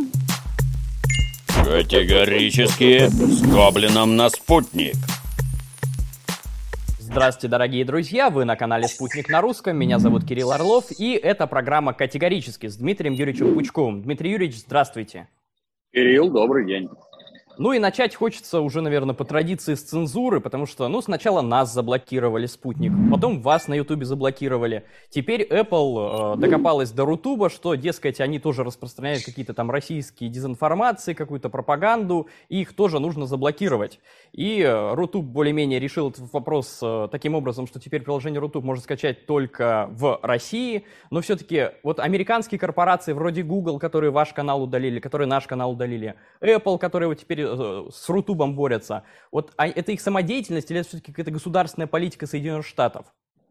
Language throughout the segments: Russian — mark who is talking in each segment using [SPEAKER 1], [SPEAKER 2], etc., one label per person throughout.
[SPEAKER 1] Категорически с Гоблином на спутник.
[SPEAKER 2] Здравствуйте, дорогие друзья! Вы на канале «Спутник на русском». Меня зовут Кирилл Орлов, и это программа «Категорически» с Дмитрием Юрьевичем Пучковым. Дмитрий Юрьевич, здравствуйте!
[SPEAKER 3] Кирилл, добрый день!
[SPEAKER 2] Ну и начать хочется уже, наверное, по традиции с цензуры, потому что, сначала нас заблокировали «Спутник», потом вас на Ютубе заблокировали. Теперь Apple докопалась до Рутуба, что, дескать, они тоже распространяют какие-то там российские дезинформации, какую-то пропаганду, и их тоже нужно заблокировать. И Рутуб более-менее решил этот вопрос таким образом, что теперь приложение Рутуб можно скачать только в России, но все-таки вот американские корпорации вроде Google, которые ваш канал удалили, которые наш канал удалили, Apple, которые вот теперь с Рутубом борются. Вот это их самодеятельность или это все-таки какая-то государственная политика Соединенных Штатов?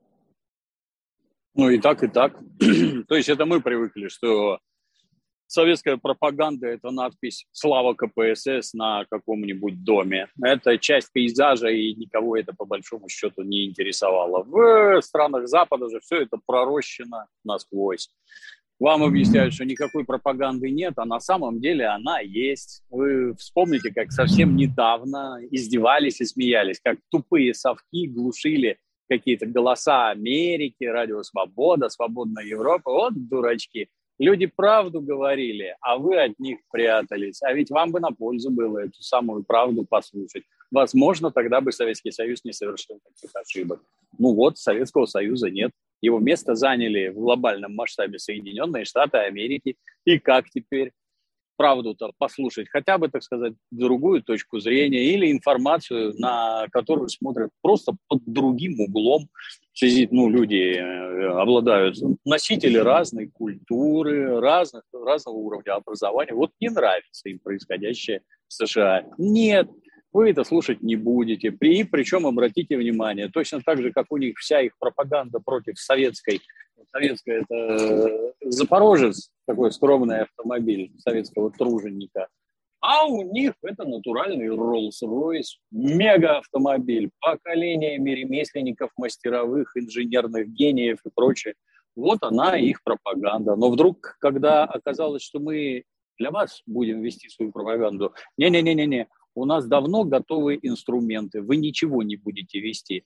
[SPEAKER 3] Ну и так, и так. То есть это мы привыкли, что советская пропаганда – это надпись «Слава КПСС» на каком-нибудь доме. Это часть пейзажа, и никого это по большому счету не интересовало. В странах Запада же все это пророщено насквозь. Вам объясняют, что никакой пропаганды нет, а на самом деле она есть. Вы вспомните, как совсем недавно издевались и смеялись, как тупые совки глушили какие-то голоса Америки, Радио Свобода, Свободная Европа. Вот дурачки. Люди правду говорили, а вы от них прятались. А ведь вам бы на пользу было эту самую правду послушать. Возможно, тогда бы Советский Союз не совершил таких ошибок. Ну вот, Советского Союза нет. Его место заняли в глобальном масштабе Соединенные Штаты Америки. И как теперь правду-то послушать? Хотя бы, так сказать, другую точку зрения или информацию, на которую смотрят просто под другим углом. В связи, люди обладают носители разной культуры, разного уровня образования. Вот не нравится им происходящее в США. Нет. Вы это слушать не будете. Причем, обратите внимание, точно так же, как у них вся их пропаганда против советской. Советская – это Запорожец, такой скромный автомобиль советского труженика. А у них это натуральный Rolls-Royce, мега-автомобиль, поколениями ремесленников, мастеровых, инженерных гениев и прочее. Вот она, их пропаганда. Но вдруг, когда оказалось, что мы для вас будем вести свою пропаганду, не-не-не-не-не, у нас давно готовы инструменты, вы ничего не будете вести.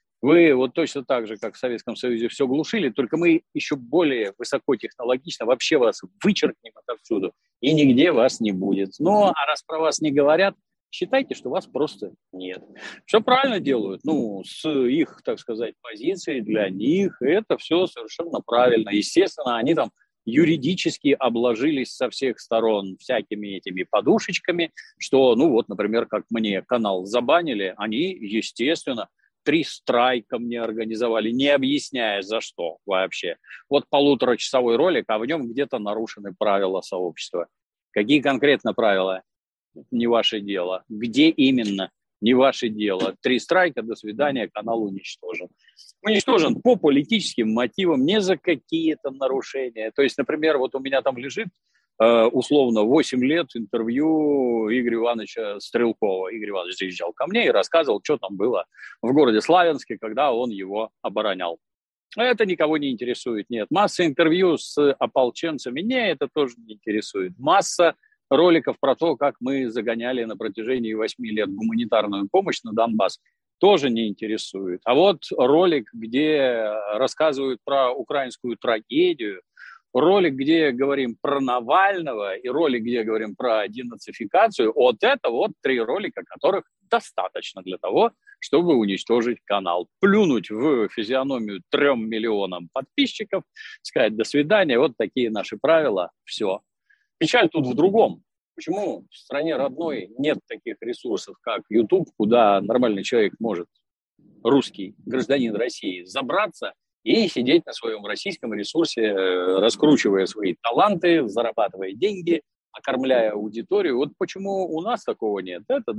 [SPEAKER 3] Вы вот точно так же, как в Советском Союзе, все глушили, только мы еще более высокотехнологично вообще вас вычеркнем отовсюду, и нигде вас не будет. А раз про вас не говорят, считайте, что вас просто нет. Все правильно делают, с их, так сказать, позиции для них, это все совершенно правильно. Естественно, они там юридически обложились со всех сторон всякими этими подушечками, что, например, как мне канал забанили, они, естественно, 3 страйка мне организовали, не объясняя за что вообще. Вот 1,5-часовой ролик, а в нем где-то нарушены правила сообщества. Какие конкретно правила? Не ваше дело. Где именно? Не ваше дело. 3 страйка, до свидания, канал уничтожен. Уничтожен по политическим мотивам, не за какие-то нарушения. То есть, например, вот у меня там лежит условно 8 лет интервью Игоря Ивановича Стрелкова. Игорь Иванович заезжал ко мне и рассказывал, что там было в городе Славянске, когда он его оборонял. Это никого не интересует. Нет. Масса интервью с ополченцами. Это тоже не интересует. Масса роликов про то, как мы загоняли на протяжении 8 лет гуманитарную помощь на Донбасс, тоже не интересует. А вот ролик, где рассказывают про украинскую трагедию, ролик, где говорим про Навального, и ролик, где говорим про денацификацию, вот это 3 ролика, которых достаточно для того, чтобы уничтожить канал. Плюнуть в физиономию 3 миллионам подписчиков, сказать «до свидания», вот такие наши правила, все. Печаль тут в другом. Почему в стране родной нет таких ресурсов, как YouTube, куда нормальный человек может, русский гражданин России, забраться и сидеть на своем российском ресурсе, раскручивая свои таланты, зарабатывая деньги, окормляя аудиторию. Вот почему у нас такого нет?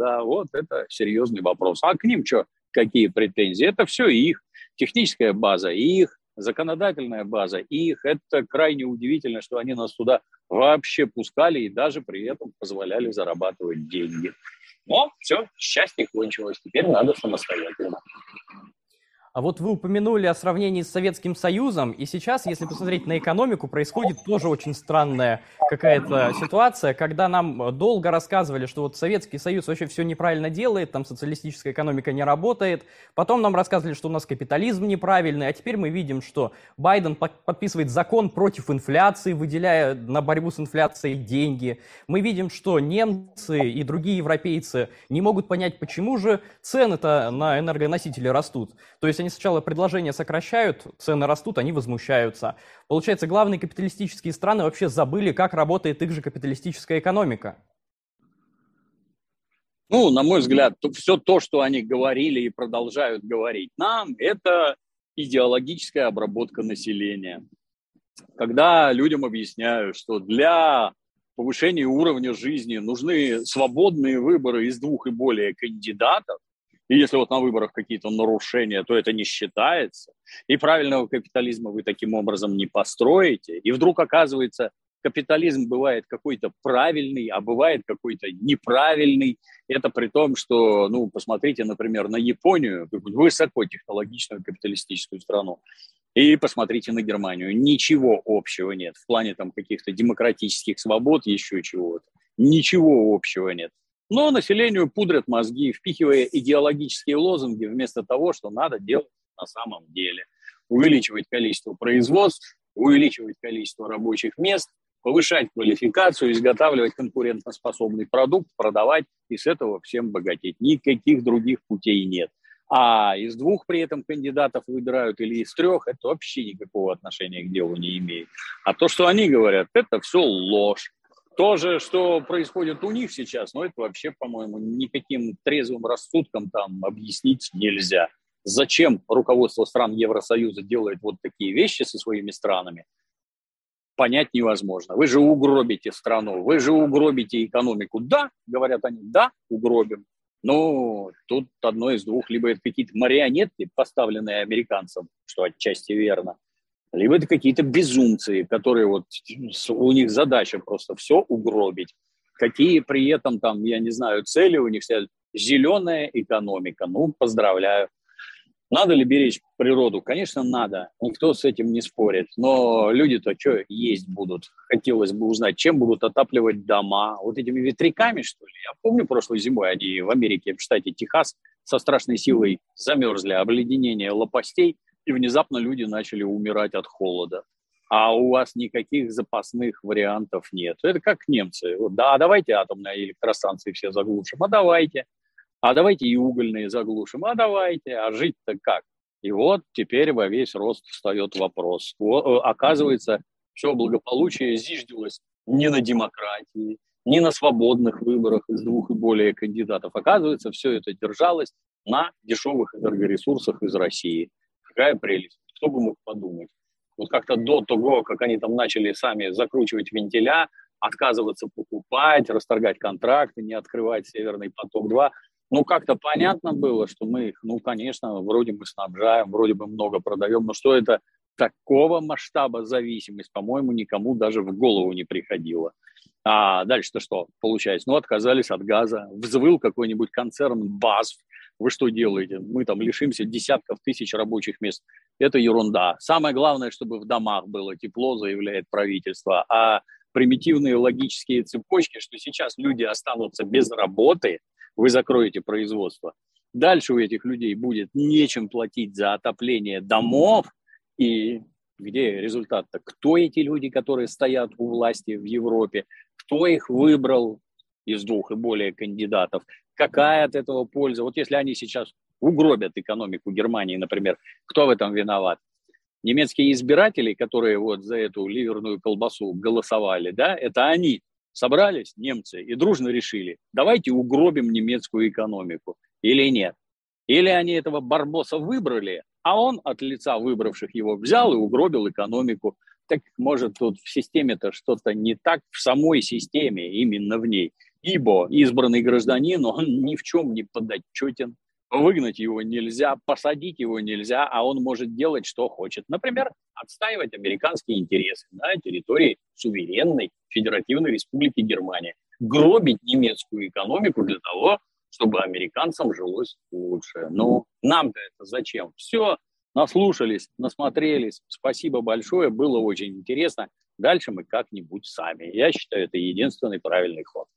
[SPEAKER 3] Это серьезный вопрос. А к ним что, какие претензии? Это все их. Техническая база их, законодательная база их. Это крайне удивительно, что они нас туда вообще пускали и даже при этом позволяли зарабатывать деньги. Но все, счастье кончилось. Теперь надо самостоятельно.
[SPEAKER 2] А вот вы упомянули о сравнении с Советским Союзом, и сейчас, если посмотреть на экономику, происходит тоже очень странная какая-то ситуация, когда нам долго рассказывали, что вот Советский Союз вообще все неправильно делает, там социалистическая экономика не работает, потом нам рассказывали, что у нас капитализм неправильный, а теперь мы видим, что Байден подписывает закон против инфляции, выделяя на борьбу с инфляцией деньги. Мы видим, что немцы и другие европейцы не могут понять, почему же цены-то на энергоносители растут. То есть они сначала предложения сокращают, цены растут, они возмущаются. Получается, главные капиталистические страны вообще забыли, как работает их же капиталистическая экономика.
[SPEAKER 3] Ну, на мой взгляд, все то, что они говорили и продолжают говорить нам, это идеологическая обработка населения. Когда людям объясняют, что для повышения уровня жизни нужны свободные выборы из 2 и более кандидатов, и если вот на выборах какие-то нарушения, то это не считается, и правильного капитализма вы таким образом не построите, и вдруг оказывается, капитализм бывает какой-то правильный, а бывает какой-то неправильный. Это при том, что, ну, посмотрите, например, на Японию, высокотехнологичную капиталистическую страну, и посмотрите на Германию. Ничего общего нет. В плане там каких-то демократических свобод, еще чего-то. Ничего общего нет. Но населению пудрят мозги, впихивая идеологические лозунги вместо того, что надо делать на самом деле. Увеличивать количество производств, увеличивать количество рабочих мест, повышать квалификацию, изготавливать конкурентоспособный продукт, продавать и с этого всем богатеть. Никаких других путей нет. А из 2 при этом кандидатов выбирают или из 3, это вообще никакого отношения к делу не имеет. А то, что они говорят, это все ложь. То же, что происходит у них сейчас, это вообще, по-моему, никаким трезвым рассудком там объяснить нельзя. Зачем руководство стран Евросоюза делает вот такие вещи со своими странами, понять невозможно. Вы же угробите страну, вы же угробите экономику. Да, говорят они, да, угробим. Но тут одно из 2. Либо это какие-то марионетки, поставленные американцам, что отчасти верно, либо это какие-то безумцы, которые вот у них задача просто все угробить. Какие при этом там, я не знаю, цели у них вся зеленая экономика. Ну, поздравляю. Надо ли беречь природу? Конечно, надо. Никто с этим не спорит. Но люди-то что есть будут? Хотелось бы узнать, чем будут отапливать дома? Вот этими ветряками, что ли? Я помню, прошлой зимой они в Америке, в штате Техас, со страшной силой замерзли, обледенение лопастей, и внезапно люди начали умирать от холода. А у вас никаких запасных вариантов нет. Это как немцы. Да, давайте атомные электростанции все заглушим. А давайте и угольные заглушим, а давайте, а жить-то как? И вот теперь во весь рост встает вопрос. Оказывается, все благополучие зиждилось не на демократии, не на свободных выборах из 2 и более кандидатов. Оказывается, все это держалось на дешевых энергоресурсах из России. Какая прелесть. Кто бы мог подумать. Вот как-то до того, как они там начали сами закручивать вентиля, отказываться покупать, расторгать контракты, не открывать Северный поток-2, как-то понятно было, что мы их, конечно, вроде мы снабжаем, вроде бы много продаем, но что это такого масштаба зависимость, по-моему, никому даже в голову не приходило. А дальше-то что получается? Отказались от газа, взвыл какой-нибудь концерн БАСФ. Вы что делаете? Мы там лишимся десятков тысяч рабочих мест. Это ерунда. Самое главное, чтобы в домах было тепло, заявляет правительство. А примитивные логические цепочки, что сейчас люди останутся без работы, вы закроете производство. Дальше у этих людей будет нечем платить за отопление домов. И где результат-то? Кто эти люди, которые стоят у власти в Европе? Кто их выбрал из 2 и более кандидатов? Какая от этого польза? Вот если они сейчас угробят экономику Германии, например, кто в этом виноват? Немецкие избиратели, которые вот за эту ливерную колбасу голосовали, да, это они собрались, немцы, и дружно решили, давайте угробим немецкую экономику. Или нет? Или они этого Барбоса выбрали, а он от лица выбравших его взял и угробил экономику. Так может тут в системе-то что-то не так, в самой системе, именно в ней. Ибо избранный гражданин, он ни в чем не подотчетен. Выгнать его нельзя, посадить его нельзя, а он может делать, что хочет. Например, отстаивать американские интересы на территории суверенной Федеративной Республики Германия. Гробить немецкую экономику для того, чтобы американцам жилось лучше. Нам-то это зачем? Все наслушались, насмотрелись. Спасибо большое, было очень интересно. Дальше мы как-нибудь сами. Я считаю, это единственный правильный ход.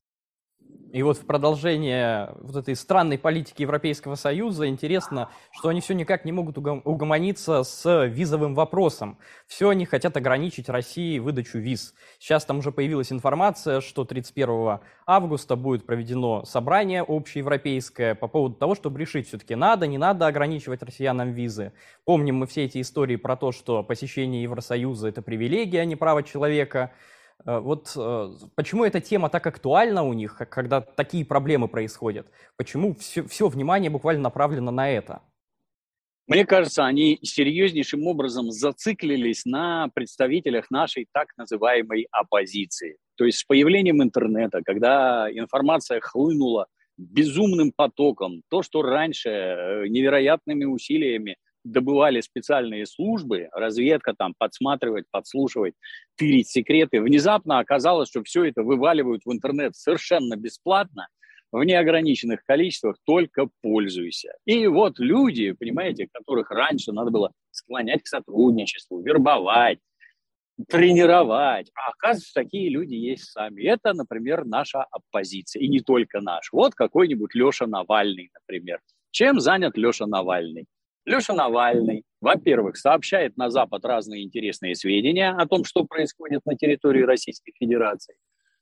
[SPEAKER 2] И вот в продолжение вот этой странной политики Европейского Союза интересно, что они все никак не могут угомониться с визовым вопросом. Все они хотят ограничить России выдачу виз. Сейчас там уже появилась информация, что 31 августа будет проведено собрание общеевропейское по поводу того, чтобы решить, все-таки надо, не надо ограничивать россиянам визы. Помним мы все эти истории про то, что посещение Евросоюза – это привилегия, а не право человека. Вот почему эта тема так актуальна у них, когда такие проблемы происходят? Почему все внимание буквально направлено на это?
[SPEAKER 3] Мне кажется, они серьезнейшим образом зациклились на представителях нашей так называемой оппозиции. То есть с появлением интернета, когда информация хлынула безумным потоком, то, что раньше невероятными усилиями добывали специальные службы, разведка там, подсматривать, подслушивать, тырить секреты, внезапно оказалось, что все это вываливают в интернет совершенно бесплатно, в неограниченных количествах, только пользуйся. И вот люди, понимаете, которых раньше надо было склонять к сотрудничеству, вербовать, тренировать, а оказывается, такие люди есть сами. Это, например, наша оппозиция, и не только наша. Вот какой-нибудь Леша Навальный, например. Чем занят Леша Навальный? Леша Навальный, во-первых, сообщает на Запад разные интересные сведения о том, что происходит на территории Российской Федерации,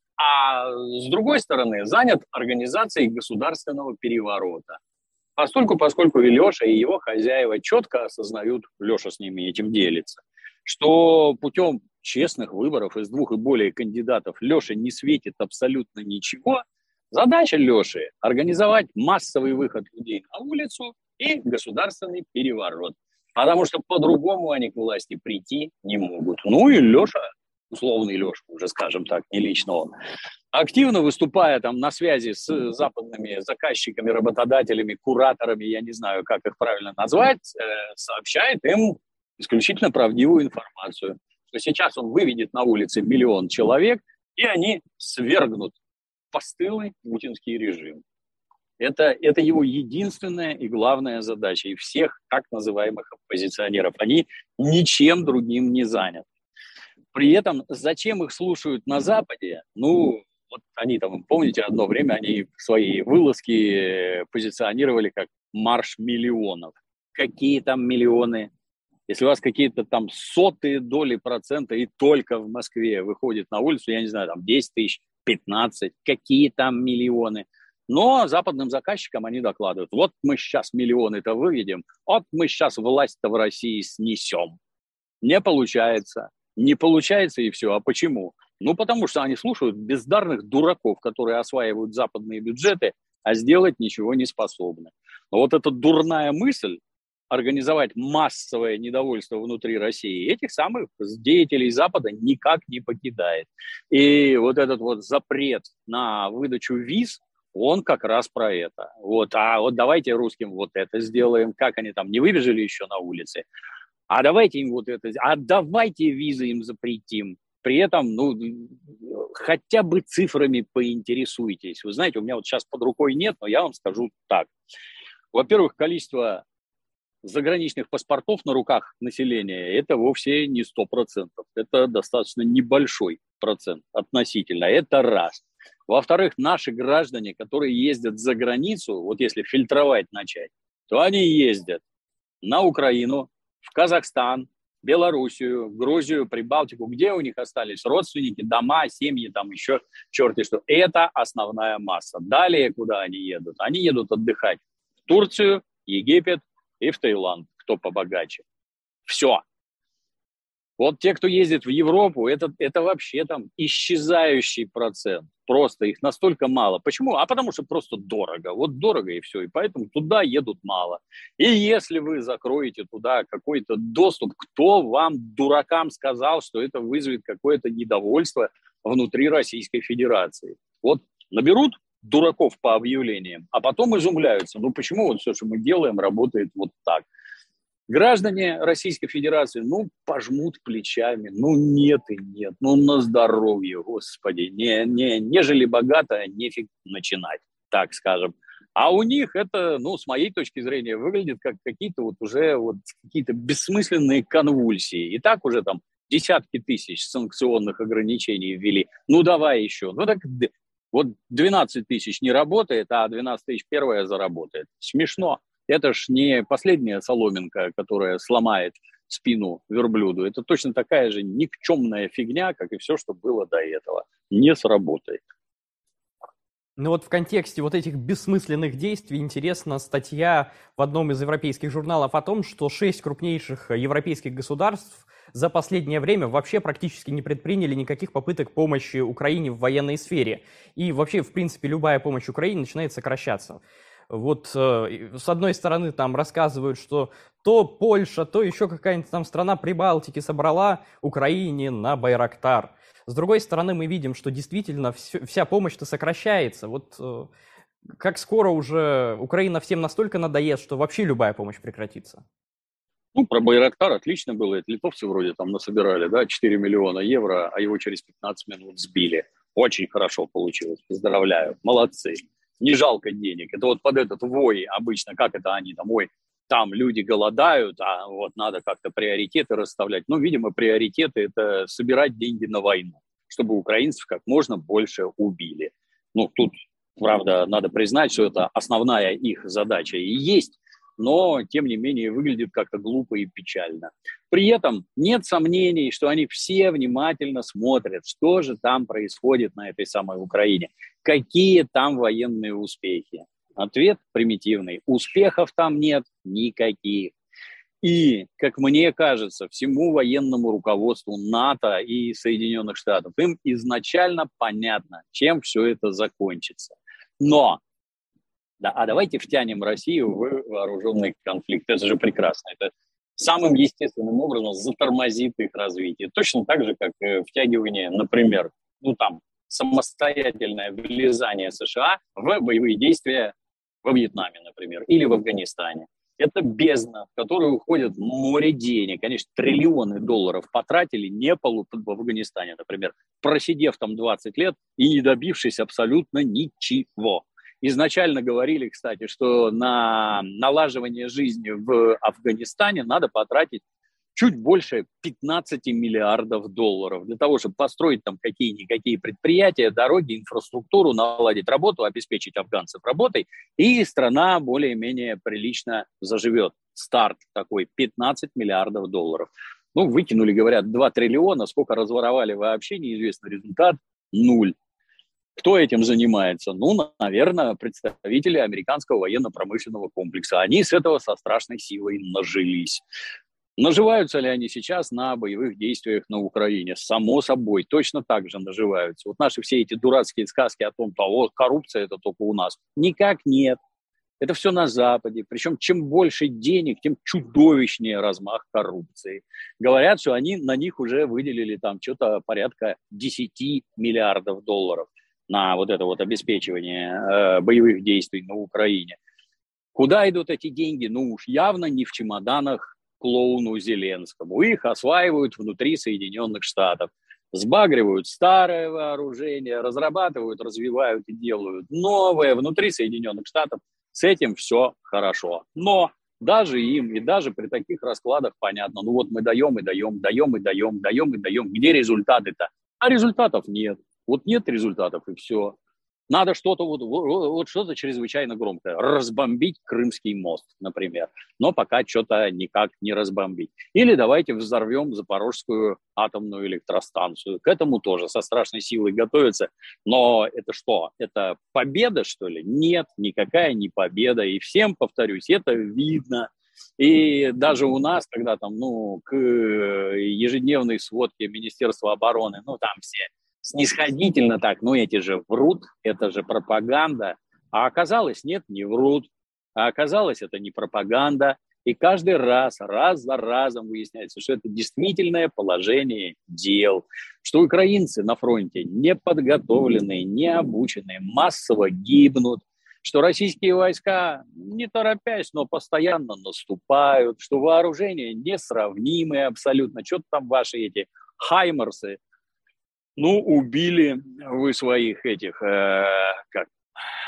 [SPEAKER 3] а с другой стороны занят организацией государственного переворота. Поскольку и Леша, и его хозяева четко осознают, Леша с ними этим делится, что путем честных выборов из 2 и более кандидатов Леше не светит абсолютно ничего, задача Леши – организовать массовый выход людей на улицу и государственный переворот. Потому что по-другому они к власти прийти не могут. Ну и Леша, условный Леша, уже скажем так, не лично он, активно выступая там на связи с западными заказчиками, работодателями, кураторами, я не знаю, как их правильно назвать, сообщает им исключительно правдивую информацию. Что сейчас он выведет на улицы 1 миллион человек, и они свергнут постылый путинский режим. Это его единственная и главная задача. И всех так называемых оппозиционеров. Они ничем другим не заняты. При этом зачем их слушают на Западе? Ну, вот они там, помните, одно время они свои вылазки позиционировали как марш миллионов. Какие там миллионы? Если у вас какие-то там 0,01% и только в Москве выходит на улицу, я не знаю, там 10 тысяч, 15, какие там миллионы? Но западным заказчикам они докладывают, вот мы сейчас миллионы-то выведем, вот мы сейчас власть-то в России снесем. Не получается и все. А почему? Ну, потому что они слушают бездарных дураков, которые осваивают западные бюджеты, а сделать ничего не способны. Но вот эта дурная мысль организовать массовое недовольство внутри России, этих самых деятелей Запада никак не покидает. И вот этот вот запрет на выдачу виз, он как раз про это. Вот, а вот давайте русским вот это сделаем, как они там не выбежали еще на улице, а давайте им вот это, а давайте визы им запретим. При этом, ну, хотя бы цифрами поинтересуйтесь. Вы знаете, у меня вот сейчас под рукой нет, но я вам скажу так. Во-первых, количество заграничных паспортов на руках населения – это вовсе не 100%. Это достаточно небольшой процент относительно. Это раз. Во-вторых, наши граждане, которые ездят за границу, вот если фильтровать начать, то они ездят на Украину, в Казахстан, Белоруссию, Грузию, Прибалтику, где у них остались родственники, дома, семьи, там еще черти что. Это основная масса. Далее куда они едут? Они едут отдыхать в Турцию, Египет и в Таиланд, кто побогаче. Все. Вот те, кто ездит в Европу, это вообще там исчезающий процент. Просто их настолько мало. Почему? А потому что просто дорого. Вот дорого и все. И поэтому туда едут мало. И если вы закроете туда какой-то доступ, кто вам, дуракам, сказал, что это вызовет какое-то недовольство внутри Российской Федерации? Вот наберут дураков по объявлениям, а потом изумляются. Ну почему вот все, что мы делаем, работает вот так? Граждане Российской Федерации, ну, пожмут плечами, ну, нет и нет, ну, на здоровье, господи, нежели богато, нефиг начинать, так скажем. А у них это, ну, с моей точки зрения, выглядит как какие-то вот уже вот какие-то бессмысленные конвульсии. И так уже там десятки тысяч санкционных ограничений ввели. Ну, давай еще. Ну, так вот 12 тысяч не работает, а 12 тысяч первая заработает. Смешно. Это ж не последняя соломинка, которая сломает спину верблюду. Это точно такая же никчемная фигня, как и все, что было до этого. Не сработает.
[SPEAKER 2] Ну вот в контексте вот этих бессмысленных действий интересна статья в одном из европейских журналов о том, что 6 крупнейших европейских государств за последнее время вообще практически не предприняли никаких попыток помощи Украине в военной сфере. И вообще, в принципе, любая помощь Украине начинает сокращаться. Вот с одной стороны там рассказывают, что то Польша, то еще какая-нибудь там страна Прибалтики собрала Украине на Байрактар. С другой стороны, мы видим, что действительно вся помощь-то сокращается. Вот как скоро уже Украина всем настолько надоест, что вообще любая помощь прекратится?
[SPEAKER 3] Ну, про Байрактар отлично было. Это литовцы вроде там насобирали, да, 4 миллиона евро, а его через 15 минут сбили. Очень хорошо получилось. Поздравляю. Молодцы. Не жалко денег. Это вот под этот вой обычно, как это они там, ой, там люди голодают, а вот надо как-то приоритеты расставлять. Ну, видимо, приоритеты – это собирать деньги на войну, чтобы украинцев как можно больше убили. Ну, тут, правда, надо признать, что это основная их задача и есть, но, тем не менее, выглядит как-то глупо и печально. При этом нет сомнений, что они все внимательно смотрят, что же там происходит на этой самой Украине, какие там военные успехи. Ответ примитивный. Успехов там нет никаких. И, как мне кажется, всему военному руководству НАТО и Соединенных Штатов им изначально понятно, чем все это закончится. Но да, а давайте втянем Россию в вооруженный конфликт. Это же прекрасно. Это самым естественным образом затормозит их развитие. Точно так же, как втягивание, например, ну там, самостоятельное влезание США в боевые действия во Вьетнаме, например, или в Афганистане. Это бездна, в которую уходит море денег. Конечно, триллионы долларов потратили не в Афганистане, например, просидев там 20 лет и не добившись абсолютно ничего. Изначально говорили, кстати, что на налаживание жизни в Афганистане надо потратить чуть больше 15 миллиардов долларов для того, чтобы построить там какие-никакие предприятия, дороги, инфраструктуру, наладить работу, обеспечить афганцев работой, и страна более-менее прилично заживет. Старт такой 15 миллиардов долларов. Ну, выкинули, говорят, 2 триллиона, сколько разворовали вообще, неизвестный результат, 0. Кто этим занимается? Ну, наверное, представители американского военно-промышленного комплекса. Они с этого со страшной силой нажились. Наживаются ли они сейчас на боевых действиях на Украине? Само собой, точно так же наживаются. Вот наши все эти дурацкие сказки о том, что коррупция это только у нас. Никак нет. Это все на Западе. Причем чем больше денег, тем чудовищнее размах коррупции. Говорят, что они на них уже выделили там что-то порядка 10 миллиардов долларов на вот это вот обеспечивание боевых действий на Украине. Куда идут эти деньги? Ну уж явно не в чемоданах клоуну Зеленскому. Их осваивают внутри Соединенных Штатов. Сбагривают старое вооружение, разрабатывают, развивают и делают новое внутри Соединенных Штатов. С этим все хорошо. Но даже им, и даже при таких раскладах понятно, ну вот мы даем и даем, даем и даем, даем и даем. Где результаты-то? А результатов нет. Вот нет результатов, и все. Надо что-то, вот что-то чрезвычайно громкое. Разбомбить Крымский мост, например. Но пока что-то никак не разбомбить. Или давайте взорвем Запорожскую атомную электростанцию. К этому тоже со страшной силой готовятся. Но это что? Это победа, что ли? Нет, никакая не победа. И всем, повторюсь, это видно. И даже у нас, когда там, к ежедневной сводке Министерства обороны, там все снисходительно так, эти же врут, это же пропаганда. А оказалось, нет, не врут. А оказалось, это не пропаганда. И каждый раз за разом выясняется, что это действительное положение дел, что украинцы на фронте не подготовленные, не обученные, массово гибнут, что российские войска, не торопясь, но постоянно наступают, что вооружения несравнимые абсолютно. Что-то там ваши эти хаймерсы, убили вы своих этих,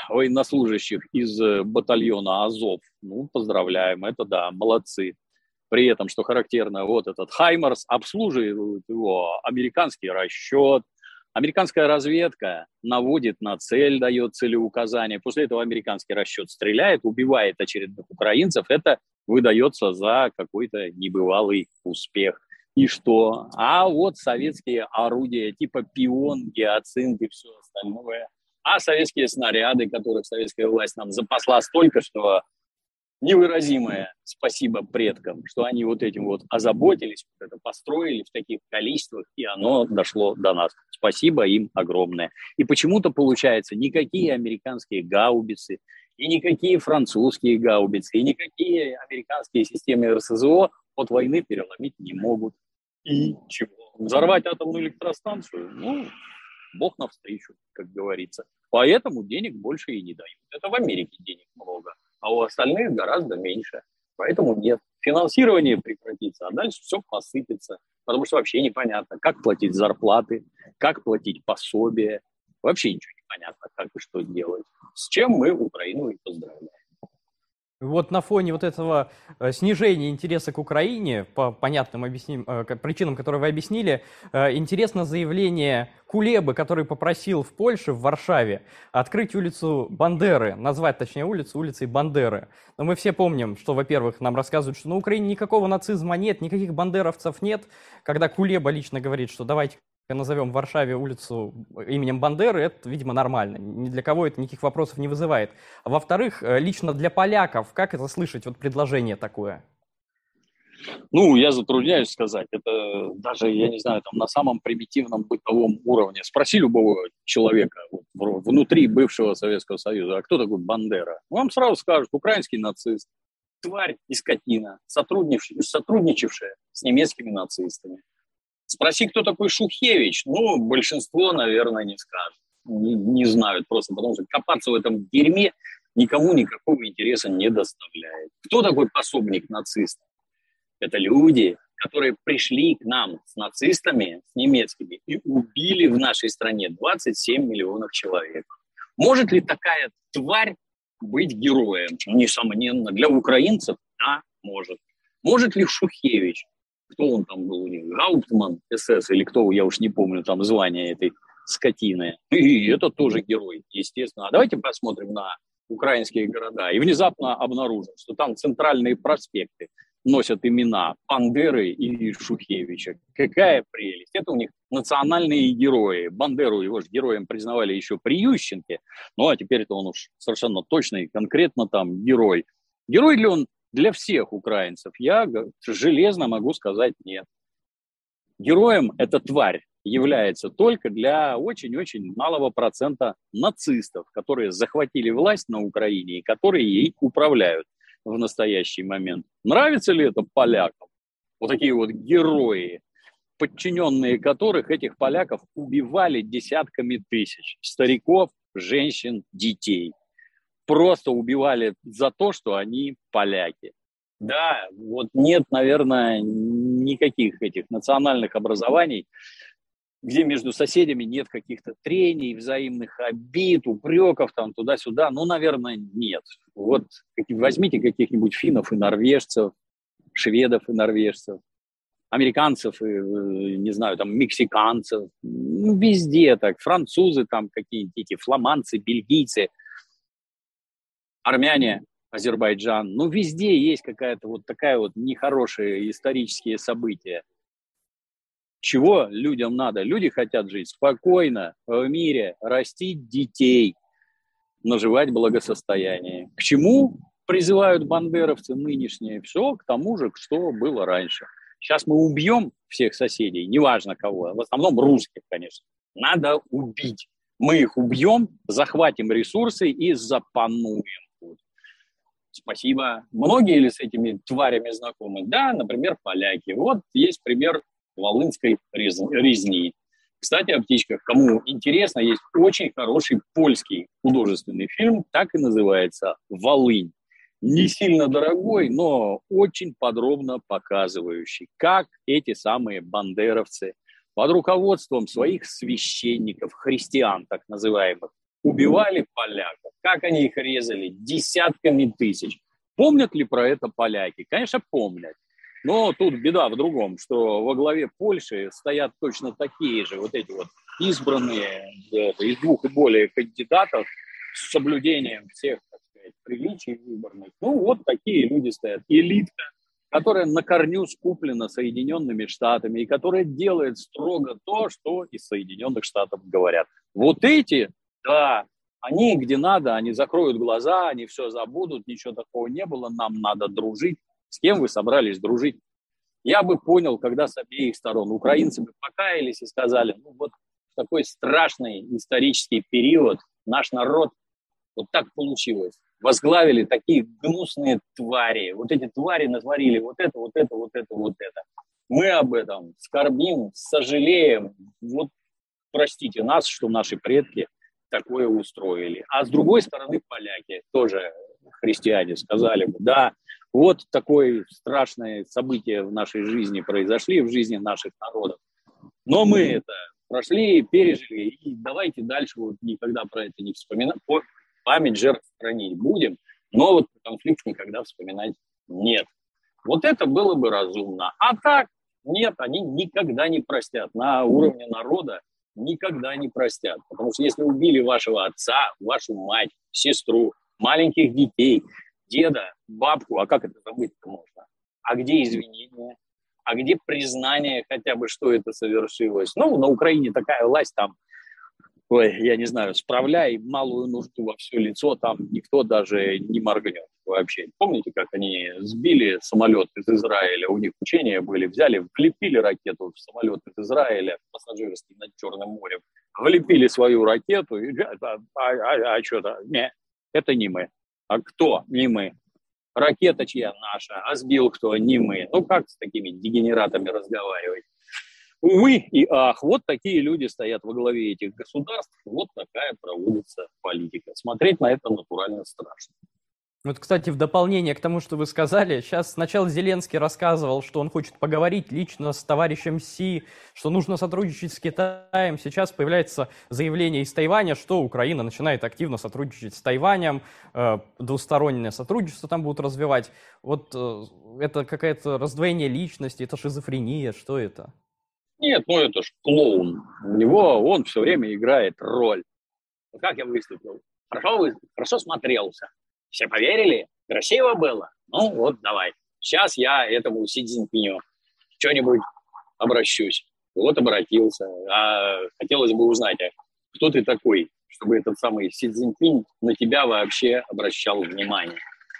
[SPEAKER 3] военнослужащих из батальона Азов. Ну, поздравляем, это да, молодцы. При этом, что характерно, вот этот Хаймарс обслуживает его американский расчет, американская разведка наводит на цель, дает целеуказания. После этого американский расчет стреляет, убивает очередных украинцев. Это выдается за какой-то небывалый успех. И что? А вот советские орудия типа «Пион», «Гиацинт» и все остальное. А советские снаряды, которых советская власть нам запасла столько, что невыразимое спасибо предкам, что они вот этим вот озаботились, вот это построили в таких количествах, и оно дошло до нас. Спасибо им огромное. И почему-то получается, никакие американские гаубицы, и никакие французские гаубицы, и никакие американские системы РСЗО от войны переломить не могут. И чего? Взорвать атомную электростанцию? Ну, бог навстречу, как говорится. Поэтому денег больше и не дают. Это в Америке денег много, а у остальных гораздо меньше. Поэтому нет. Финансирование прекратится, а дальше все посыпется. Потому что вообще непонятно, как платить зарплаты, как платить пособия. Вообще ничего не понятно, как и что делать. С чем мы Украину и поздравляем.
[SPEAKER 2] Вот на фоне вот этого снижения интереса к Украине, по понятным причинам, которые вы объяснили, интересно заявление Кулебы, который попросил в Польше, в Варшаве, открыть улицу Бандеры, назвать, точнее, улицу улицей Бандеры. Но мы все помним, что, во-первых, нам рассказывают, что на Украине никакого нацизма нет, никаких бандеровцев нет. Когда Кулеба лично говорит, что давайте назовем в Варшаве улицу именем Бандеры, это, видимо, нормально. Ни для кого это никаких вопросов не вызывает. А во-вторых, лично для поляков, как это слышать, вот предложение такое?
[SPEAKER 3] Ну, я затрудняюсь сказать. Это даже, я не знаю, там на самом примитивном бытовом уровне. Спроси любого человека вот, внутри бывшего Советского Союза, а кто такой Бандера? Вам сразу скажут, украинский нацист, тварь и скотина, сотрудничавшая с немецкими нацистами. Спроси, кто такой Шухевич, ну, большинство, наверное, не скажет. Не знают просто, потому что копаться в этом дерьме никому никакого интереса не доставляет. Кто такой пособник нацистов? Это люди, которые пришли к нам с нацистами, с немецкими, и убили в нашей стране 27 миллионов человек. Может ли такая тварь быть героем? Несомненно. Для украинцев, да, может. Может ли Шухевич? Кто он там был у них? Гауптман СС или кто, я уж не помню там звание этой скотины. И это тоже герой, естественно. А давайте посмотрим на украинские города и внезапно обнаружим, что там центральные проспекты носят имена Бандеры и Шухевича. Какая прелесть. Это у них национальные герои. Бандеру его же героем признавали еще при Ющенке. Ну, а теперь-то он уж совершенно точно и конкретно там герой. Герой ли он для всех украинцев? Я железно могу сказать нет. Героем эта тварь является только для очень-очень малого процента нацистов, которые захватили власть на Украине и которые ей управляют в настоящий момент. Нравится ли это полякам? Вот такие вот герои, подчиненные которых этих поляков убивали десятками тысяч стариков, женщин, детей. Просто убивали за то, что они поляки. Да, вот нет, наверное, никаких этих национальных образований, где между соседями нет каких-то трений, взаимных обид, упреков там туда-сюда. Ну, наверное, нет. Вот возьмите каких-нибудь финнов и норвежцев, шведов и норвежцев, американцев и, не знаю, там, мексиканцев. Ну, везде так. Французы там какие-нибудь, эти фламандцы, бельгийцы, армяне, Азербайджан. Ну, везде есть какая-то вот такая вот нехорошие исторические события. Чего людям надо? Люди хотят жить спокойно, в мире, растить детей, наживать благосостояние. К чему призывают бандеровцы нынешние? Все к тому же, что было раньше. Сейчас мы убьем всех соседей, неважно кого, в основном русских, конечно. Надо убить. Мы их убьем, захватим ресурсы и запануем. Спасибо. Многие ли с этими тварями знакомы? Да, например, поляки. Вот есть пример волынской резни. Кстати, о птичках. Кому интересно, есть очень хороший польский художественный фильм, так и называется «Волынь». Не сильно дорогой, но очень подробно показывающий, как эти самые бандеровцы под руководством своих священников, христиан так называемых, убивали поляков, как они их резали десятками тысяч. Помнят ли про это поляки? Конечно, помнят. Но тут беда в другом, что во главе Польши стоят точно такие же вот эти вот избранные из 2 и более кандидатов с соблюдением всех, так сказать, приличий выборных. Ну, вот такие люди стоят. Элитка, которая на корню скуплена Соединенными Штатами и которая делает строго то, что из Соединенных Штатов говорят. Вот эти, да, они где надо, они закроют глаза, они все забудут, ничего такого не было, нам надо дружить. С кем вы собрались дружить? Я бы понял, когда с обеих сторон украинцы бы покаялись и сказали, ну вот в такой страшный исторический период наш народ вот так получилось. Возглавили такие гнусные твари. Вот эти твари натворили вот это, вот это, вот это, вот это. Мы об этом скорбим, сожалеем. Вот простите нас, что наши предки такое устроили. А с другой стороны поляки, тоже христиане, сказали бы, да, вот такое страшное событие в нашей жизни произошли, в жизни наших народов. Но мы это прошли, пережили, и давайте дальше вот никогда про это не вспоминать. Память жертв хранить будем, но вот конфликт никогда вспоминать нет. Вот это было бы разумно. А так, нет, они никогда не простят. На уровне народа никогда не простят. Потому что если убили вашего отца, вашу мать, сестру, маленьких детей, деда, бабку, а как это забыть-то можно? А где извинения? А где признание хотя бы, что это совершилось? Ну, на Украине такая власть там, ой, я не знаю, справляй малую нужду во все лицо, там никто даже не моргнет вообще. Помните, как они сбили самолет из Израиля, у них учения были, взяли, влепили ракету в самолет из Израиля, пассажирский над Черным морем, влепили свою ракету, и что-то, не, это не мы. А кто? Не мы. Ракета чья? Наша. А сбил кто? Не мы. Ну как с такими дегенератами разговаривать? Увы и ах, вот такие люди стоят во главе этих государств, вот такая проводится политика. Смотреть на это натурально страшно.
[SPEAKER 2] Вот, кстати, в дополнение к тому, что вы сказали, сейчас сначала Зеленский рассказывал, что он хочет поговорить лично с товарищем Си, что нужно сотрудничать с Китаем. Сейчас появляется заявление из Тайваня, что Украина начинает активно сотрудничать с Тайванем, двустороннее сотрудничество там будут развивать. Вот это какое-то раздвоение личности, это шизофрения, что это?
[SPEAKER 3] Нет, ну это ж клоун. У него он все время играет роль. Вот как я выступил? Хорошо смотрелся. Все поверили? Красиво было? Ну вот, давай. Сейчас я этому Си Цзиньпиню что-нибудь обращусь. Вот обратился. А хотелось бы узнать, а кто ты такой, чтобы этот самый Си Цзиньпинь на тебя вообще обращал внимание?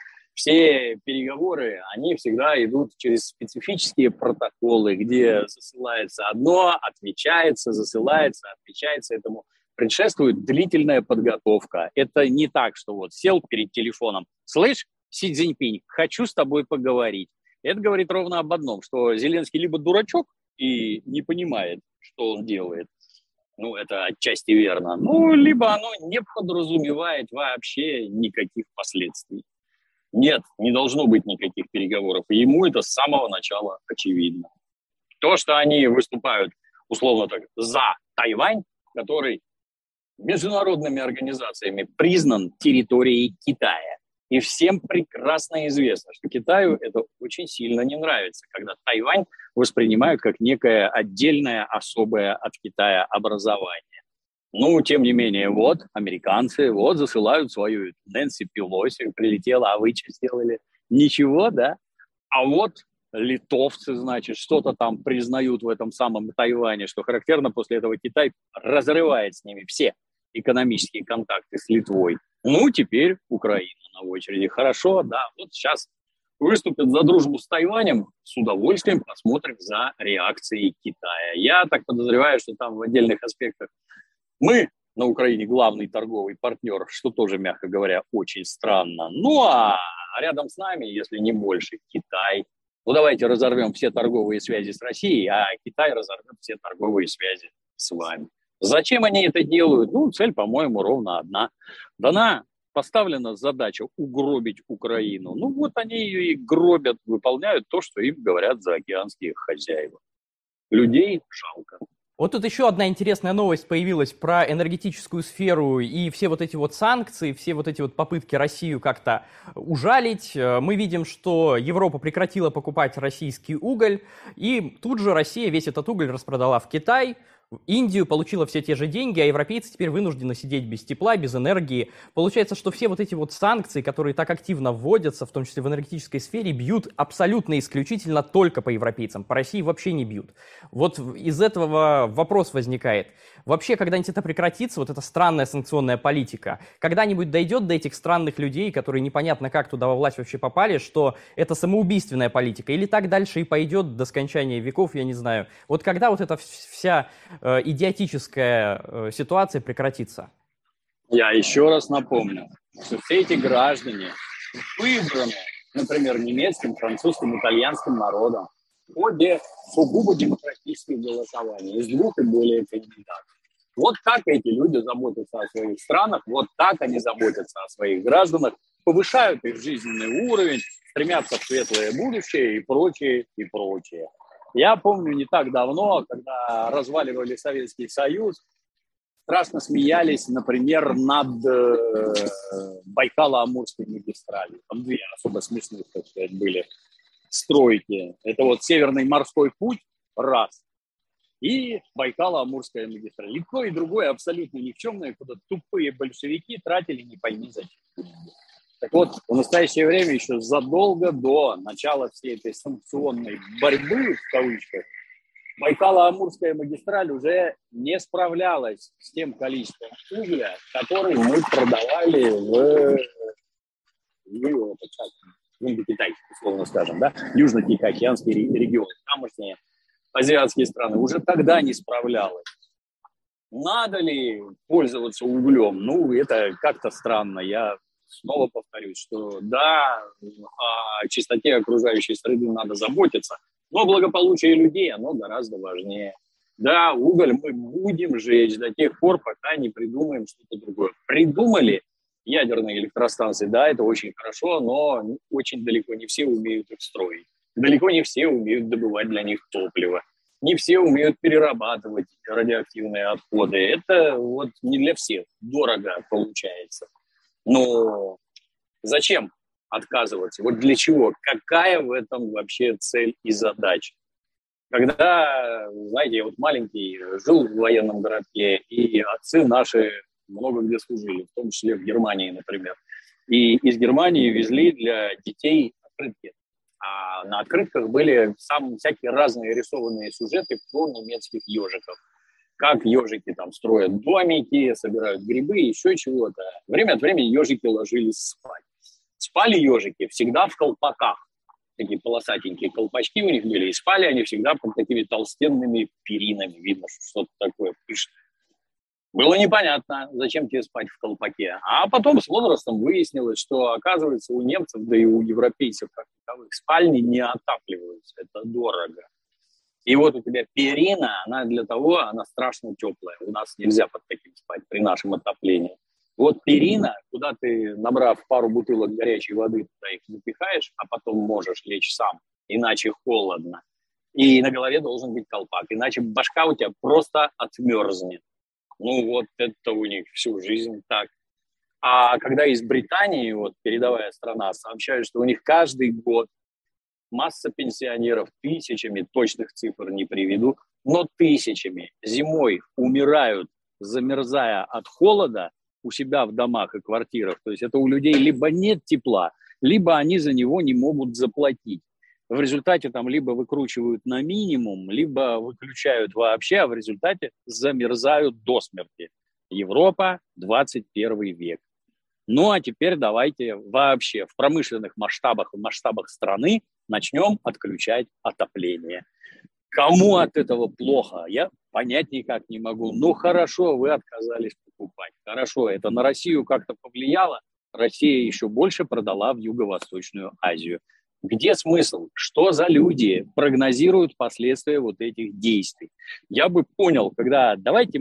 [SPEAKER 3] Все переговоры, они всегда идут через специфические протоколы, где засылается одно, отвечается, засылается, отвечается. Этому предшествует длительная подготовка. Это не так, что вот сел перед телефоном, слышь, Си Цзиньпинь, хочу с тобой поговорить. Это говорит ровно об одном, что Зеленский либо дурачок и не понимает, что он делает. Ну, это отчасти верно. Ну, либо оно не подразумевает вообще никаких последствий. Нет, не должно быть никаких переговоров. И ему это с самого начала очевидно. То, что они выступают, условно так, за Тайвань, который международными организациями признан территорией Китая. И всем прекрасно известно, что Китаю это очень сильно не нравится, когда Тайвань воспринимают как некое отдельное, особое от Китая образование. Ну, тем не менее, вот американцы вот засылают свою Нэнси Пелоси, прилетела, а вы что сделали? Ничего, да? А вот литовцы, значит, что-то там признают в этом самом Тайване, что характерно, после этого Китай разрывает с ними все экономические контакты с Литвой. Ну, теперь Украина на очереди. Хорошо, да, вот сейчас выступят за дружбу с Тайванем, с удовольствием посмотрим за реакцией Китая. Я так подозреваю, что там в отдельных аспектах мы на Украине главный торговый партнер, что тоже, мягко говоря, очень странно. Ну, а рядом с нами, если не больше, Китай. Ну, давайте разорвем все торговые связи с Россией, а Китай разорвет все торговые связи с вами. Зачем они это делают? Ну, цель, по-моему, ровно одна. Поставлена задача угробить Украину. Ну, вот они ее и гробят, выполняют то, что им говорят заокеанские хозяева. Людей жалко.
[SPEAKER 2] Вот тут еще одна интересная новость появилась про энергетическую сферу и все вот эти вот санкции, все вот эти вот попытки Россию как-то ужалить. Мы видим, что Европа прекратила покупать российский уголь, и тут же Россия весь этот уголь распродала в Китай, Индию, получила все те же деньги, а европейцы теперь вынуждены сидеть без тепла, без энергии. Получается, что все вот эти вот санкции, которые так активно вводятся, в том числе в энергетической сфере, бьют абсолютно исключительно только по европейцам. По России вообще не бьют. Вот из этого вопрос возникает. Вообще, когда-нибудь это прекратится, вот эта странная санкционная политика? Когда-нибудь дойдет до этих странных людей, которые непонятно как туда во власть вообще попали, что это самоубийственная политика? Или так дальше и пойдет до скончания веков, я не знаю. Вот когда вот эта вся идиотическая ситуация прекратится?
[SPEAKER 3] Я еще раз напомню, что все эти граждане выбраны, например, немецким, французским, итальянским народом в ходе сугубо демократических голосований из 2 и более кандидатов. Вот так эти люди заботятся о своих странах, вот так они заботятся о своих гражданах, повышают их жизненный уровень, стремятся в светлое будущее и прочее, и прочее. Я помню не так давно, когда разваливали Советский Союз, страшно смеялись, например, над Байкало-Амурской магистралью. Там 2 особо смешных, так сказать, были стройки. Это вот Северный морской путь, раз, и Байкало-Амурская магистраль. И то, и другое абсолютно никчемное, куда тупые большевики тратили не пойми зачем. Так вот, в настоящее время, еще задолго до начала всей этой санкционной борьбы, в кавычках, Байкало-Амурская магистраль уже не справлялась с тем количеством угля, который мы продавали в Индокитай, условно скажем, да, Южно-Тихоокеанский регион, тамошние азиатские страны, уже тогда не справлялась. Надо ли пользоваться углем? Ну, это как-то странно. Я снова повторюсь, что да, о чистоте окружающей среды надо заботиться, но благополучие людей, оно гораздо важнее. Да, уголь мы будем жечь до тех пор, пока не придумаем что-то другое. Придумали ядерные электростанции, да, это очень хорошо, но очень далеко не все умеют их строить. Далеко не все умеют добывать для них топливо. Не все умеют перерабатывать радиоактивные отходы. Это вот не для всех. Дорого получается. Но зачем отказываться? Вот для чего? Какая в этом вообще цель и задача? Когда, знаете, я вот маленький, жил в военном городке, и отцы наши много где служили, в том числе в Германии, например. И из Германии везли для детей открытки. А на открытках были всякие разные рисованные сюжеты про немецких ежиков. Как ежики там строят домики, собирают грибы, еще чего-то. Время от времени ежики ложились спать. Спали ежики всегда в колпаках. Такие полосатенькие колпачки у них были. И спали они всегда под такими толстенными перинами. Видно, что что-то такое пышное. Было непонятно, зачем тебе спать в колпаке. А потом с возрастом выяснилось, что, оказывается, у немцев, да и у европейцев, как таковых, спальни не отапливаются. Это дорого. И вот у тебя перина, она страшно теплая. У нас нельзя под таким спать при нашем отоплении. Вот перина, куда ты, набрав пару бутылок горячей воды, туда их запихаешь, а потом можешь лечь сам, иначе холодно. И на голове должен быть колпак, иначе башка у тебя просто отмерзнет. Ну вот это у них всю жизнь так. А когда из Британии, вот передовая страна, сообщают, что у них каждый год масса пенсионеров тысячами, точных цифр не приведу, но тысячами зимой умирают, замерзая от холода у себя в домах и квартирах. То есть это у людей либо нет тепла, либо они за него не могут заплатить. В результате там либо выкручивают на минимум, либо выключают вообще, а в результате замерзают до смерти. Европа, 21 век. Ну а теперь давайте вообще в промышленных масштабах, в масштабах страны начнем отключать отопление. Кому от этого плохо, я понять никак не могу. Ну хорошо, вы отказались покупать. Хорошо, это на Россию как-то повлияло. Россия еще больше продала в Юго-Восточную Азию. Где смысл? Что за люди прогнозируют последствия вот этих действий? Я бы понял, когда давайте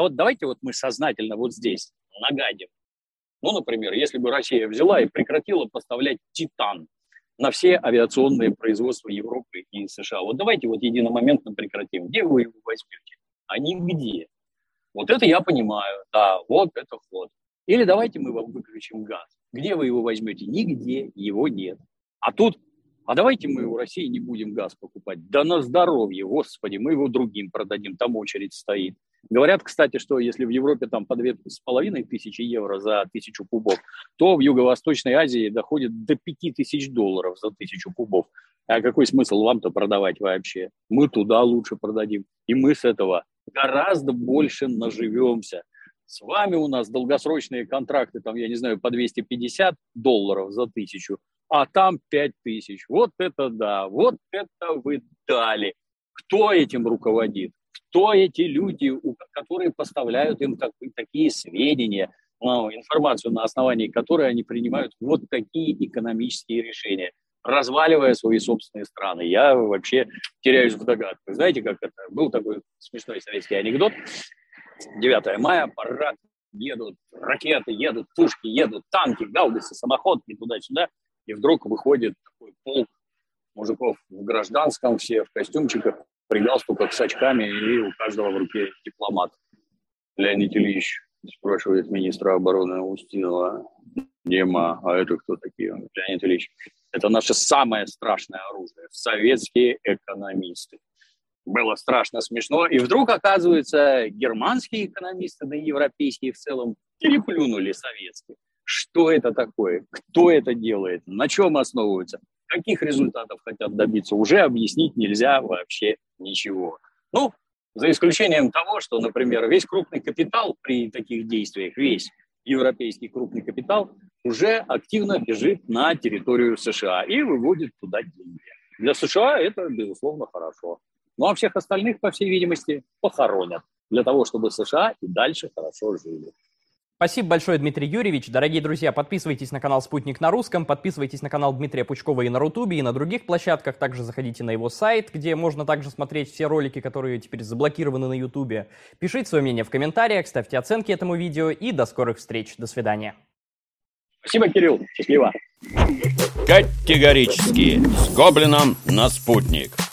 [SPEAKER 3] мы сознательно вот здесь нагадим. Ну, например, если бы Россия взяла и прекратила поставлять титан на все авиационные производства Европы и США. Вот давайте вот единомоментно прекратим. Где вы его возьмете? а нигде. Вот это я понимаю, да, вот это ход. Или давайте мы вам выключим газ. Где вы его возьмете? Нигде его нет. А тут, а давайте мы у России не будем газ покупать. Да на здоровье, господи, мы его другим продадим, там очередь стоит. Говорят, кстати, что если в Европе там по 2500 евро за 1000 кубов, то в Юго-Восточной Азии доходит до $5000 за 1000 кубов. А какой смысл вам-то продавать вообще? Мы туда лучше продадим. И мы с этого гораздо больше наживемся. С вами у нас долгосрочные контракты, там, я не знаю, по $250 за 1000, а там 5000. Вот это да, вот это вы дали. Кто этим руководит? Кто эти люди, которые поставляют им такие сведения, информацию, на основании которой они принимают вот такие экономические решения, разваливая свои собственные страны? Я вообще теряюсь в догадках. Знаете, как это? Был такой смешной советский анекдот. 9 мая, парад, едут ракеты, едут пушки, едут танки, гаубицы, самоходки туда-сюда. И вдруг выходит такой полк мужиков в гражданском, все в костюмчиках, при галстуках с очками, и у каждого в руке дипломат. Леонид Ильич спрашивает министра обороны Устинова: Дима, а это кто такие? Леонид Ильич: это наше самое страшное оружие, советские экономисты. Было страшно смешно, и вдруг, оказывается, германские экономисты, да и европейские в целом, переплюнули советские. Что это такое? Кто это делает? На чем основываются? Каких результатов хотят добиться? Уже объяснить нельзя вообще ничего. Ну, за исключением того, что, например, весь крупный капитал при таких действиях, весь европейский крупный капитал уже активно бежит на территорию США и выводит туда деньги. Для США это, безусловно, хорошо. Ну а всех остальных, по всей видимости, похоронят для того, чтобы США и дальше хорошо жили.
[SPEAKER 2] Спасибо большое, Дмитрий Юрьевич. Дорогие друзья, подписывайтесь на канал «Спутник» на русском, подписывайтесь на канал Дмитрия Пучкова и на Рутубе, и на других площадках. Также заходите на его сайт, где можно также смотреть все ролики, которые теперь заблокированы на Ютубе. Пишите свое мнение в комментариях, ставьте оценки этому видео, и до скорых встреч. До свидания.
[SPEAKER 3] Спасибо, Кирилл. Счастливо.
[SPEAKER 1] Категорически. С Гоблином на «Спутник».